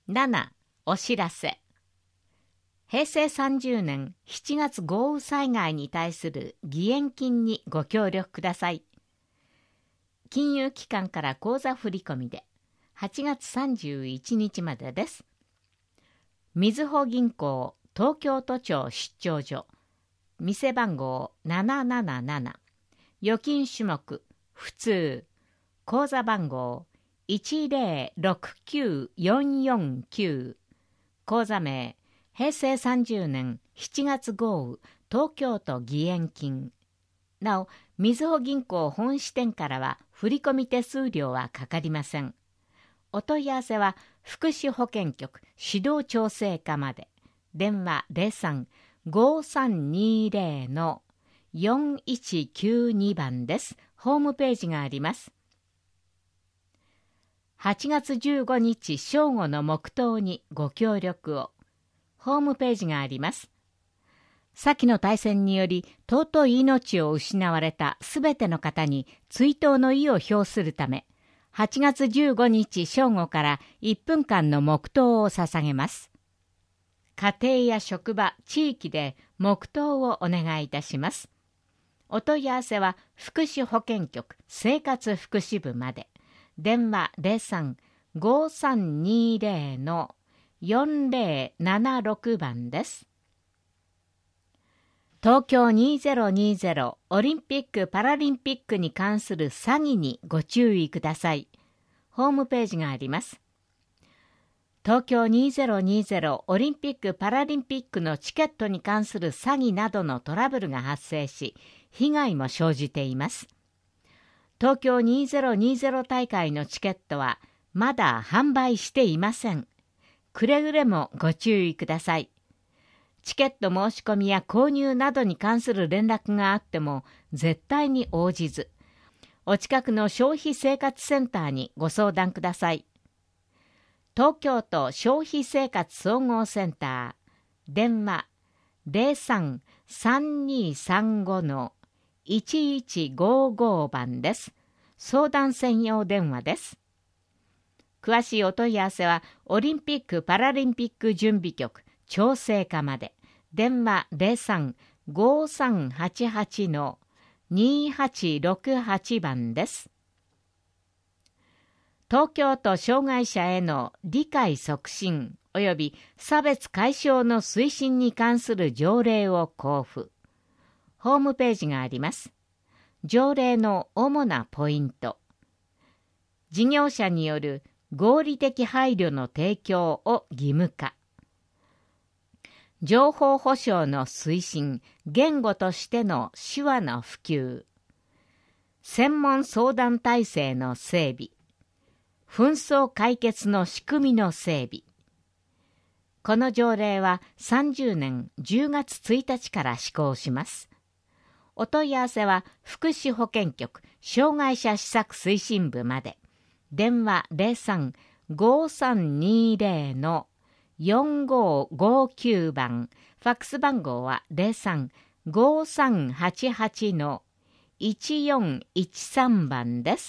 7. お知らせ。平成30年7月豪雨災害に対する義援金にご協力ください。金融機関から口座振込で8月31日までです。みずほ銀行東京都庁出張所、店番号777、預金種目普通、口座番号1069449、口座名平成30年7月豪雨東京都義援金。なお、みずほ銀行本支店からは振込手数料はかかりません。お問い合わせは福祉保健局指導調整課まで。電話03-5320-4192番です。ホームページがあります。8月15日正午の黙祷にご協力を。ホームページがあります。先の大戦により尊い命を失われたすべての方に追悼の意を表するため、8月15日正午から1分間の黙祷を捧げます。家庭や職場、地域で黙祷をお願いいたします。お問い合わせは福祉保健局生活福祉部まで。電話03-5320-4076番です。東京2020オリンピック・パラリンピックに関する詐欺にご注意ください。ホームページがあります。東京2020オリンピック・パラリンピックのチケットに関する詐欺などのトラブルが発生し、被害も生じています。東京2020大会のチケットはまだ販売していません。くれぐれもご注意ください。チケット申し込みや購入などに関する連絡があっても絶対に応じず、お近くの消費生活センターにご相談ください。東京都消費生活総合センター、電話03-3235-1155番です。相談専用電話です。詳しいお問い合わせはオリンピック・パラリンピック準備局調整課まで。電話03-5388-2868番です。東京都障害者への理解促進及び差別解消の推進に関する条例を交付。ホームページがあります。条例の主なポイント。事業者による合理的配慮の提供を義務化。情報保障の推進、言語としての手話の普及。専門相談体制の整備。紛争解決の仕組みの整備。この条例は30年10月1日から施行します。お問い合わせは福祉保健局障害者施策推進部まで。電話03-5320-4559番、ファックス番号は03-5388-1413番です。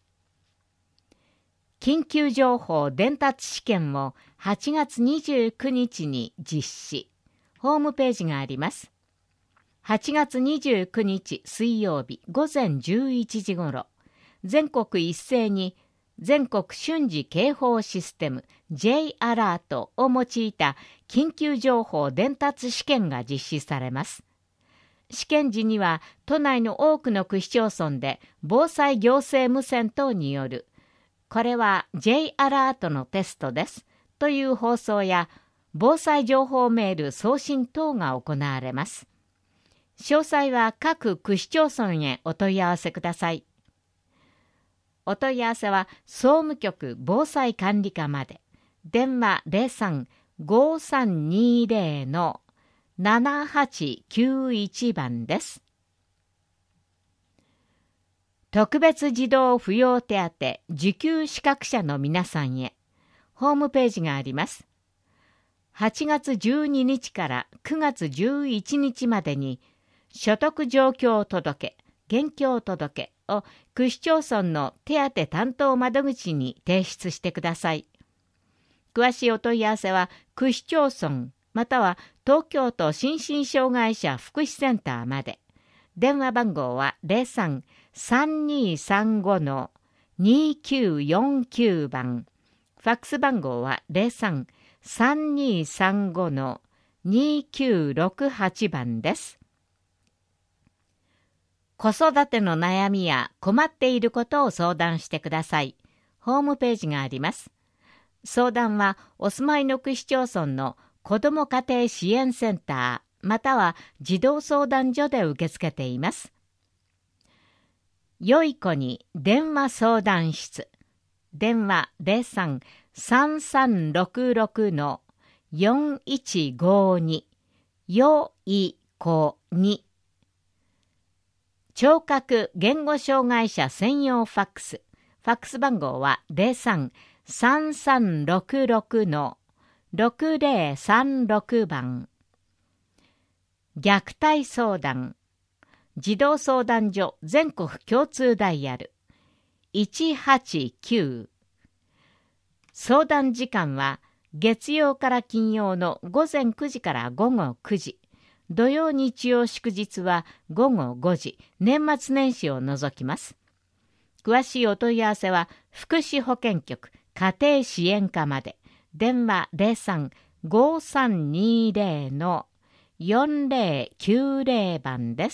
緊急情報伝達試験を8月29日に実施。ホームページがあります。8月29日水曜日午前11時ごろ、全国一斉に全国瞬時警報システム J アラートを用いた緊急情報伝達試験が実施されます。試験時には都内の多くの区市町村で防災行政無線等によるこれは J アラートのテストですという放送や防災情報メール送信等が行われます。詳細は各区市町村へお問い合わせください。お問い合わせは総務局防災管理課まで。電話03-5320-7891番です。特別児童扶養手当受給資格者の皆さんへ。ホームページがあります。8月12日から9月11日までに所得状況届、現況届を区市町村の手当担当窓口に提出してください。 詳しいお問い合わせは、区市町村または東京都心身障害者福祉センターまで。電話番号は 03-3235-2949 番。ファックス番号は 03-3235-2968 番です。子育ての悩みや困っていることを相談してください。ホームページがあります。相談はお住まいの区市町村の子ども家庭支援センターまたは児童相談所で受け付けています。よい子に電話相談室。電話 03-3366-4152 よい子に。聴覚言語障害者専用ファックス。ファックス番号は 03-3366-6036 番。虐待相談。児童相談所全国共通ダイヤル。189。相談時間は月曜から金曜の午前9時から午後9時。土曜日曜祝日は午後5時、年末年始を除きます。詳しいお問い合わせは福祉保健局家庭支援課まで。電話 03-5320-4090 番です。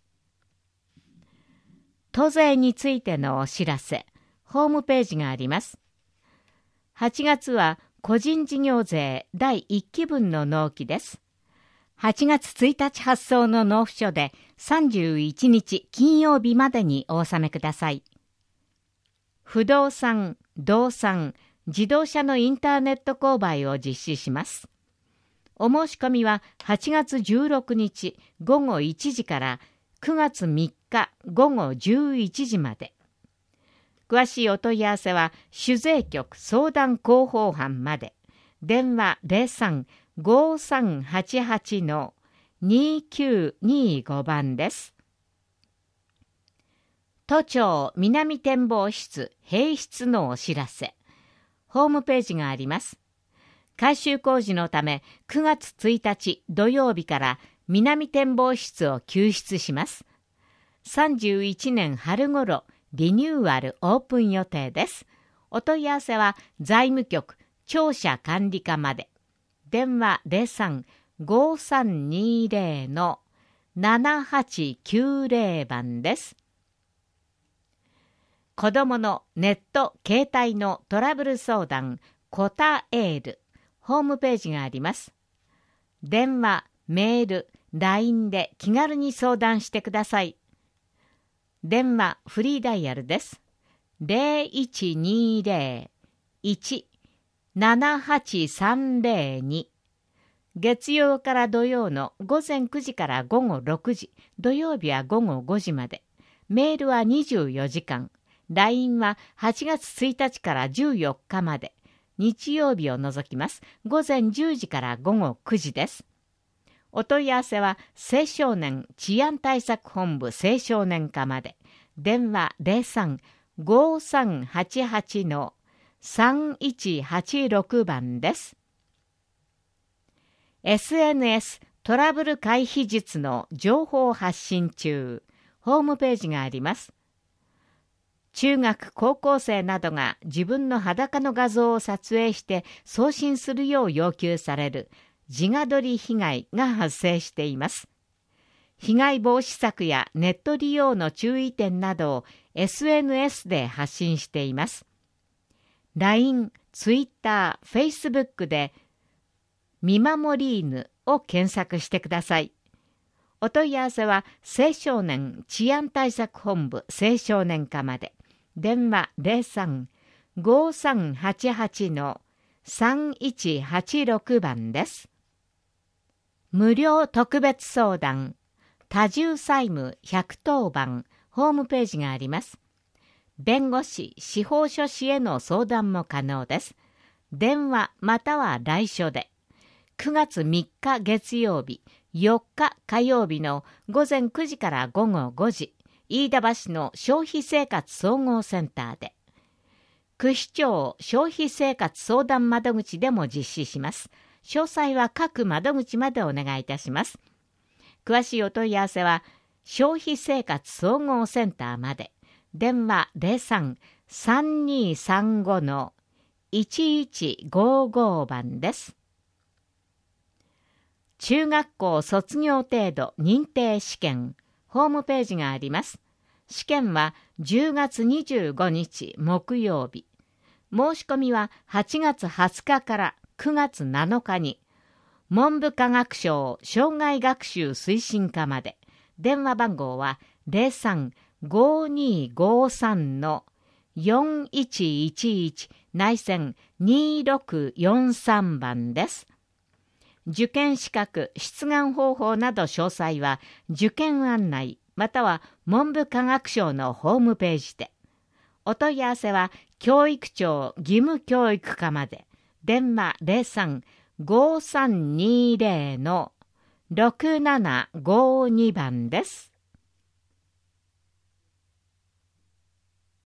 都税についてのお知らせ、ホームページがあります。8月は個人事業税第1期分の納期です。8月1日発送の納付書で31日金曜日までにお納めください。不動産、動産、自動車のインターネット購買を実施します。お申し込みは8月16日午後1時から9月3日午後11時まで。詳しいお問い合わせは主税局相談広報班まで。電話 03-5388-2925 番です。都庁南展望室併室のお知らせ。ホームページがあります。改修工事のため9月1日土曜日から南展望室を救出します。31年春頃リニューアルオープン予定です。お問い合わせは財務局庁舎管理課まで。電話 03-5320-7890 番です。子どものネット・携帯のトラブル相談コタエール。ホームページがあります。電話、メール、LINE で気軽に相談してください。電話フリーダイヤルです。0120-1-78302。月曜から土曜の午前9時から午後6時、土曜日は午後5時まで。メールは24時間。LINE は8月1日から14日まで。日曜日を除きます。午前10時から午後9時です。お問い合わせは青少年治安対策本部青少年課まで。電話 03-5388-3186 番です。SNS トラブル回避術の情報発信中。ホームページがあります。中学高校生などが自分の裸の画像を撮影して送信するよう要求される自画撮り被害が発生しています。被害防止策やネット利用の注意点などを SNS で発信しています。LINE、Twitter、Facebook で見守り犬を検索してください。お問い合わせは青少年治安対策本部青少年課まで。電話 03-5388-3186 番です。無料特別相談多重債務110番ホームページがあります。弁護士、司法書士への相談も可能です。電話または来書で。9月3日月曜日、4日火曜日の午前9時から午後5時、飯田橋の消費生活総合センターで。 区市町消費生活相談窓口でも実施します。詳細は各窓口までお願いいたします。詳しいお問い合わせは消費生活総合センターまで。電話03-3235-1155番です。中学校卒業程度認定試験ホームページがあります。試験は10月25日木曜日。申し込みは8月20日から9月7日に文部科学省生涯学習推進課まで。電話番号は 03-5253-4111 内線2643番です。受験資格、出願方法など詳細は受験案内または文部科学省のホームページで。お問い合わせは教育庁義務教育課まで。電話03-5320-6752番です。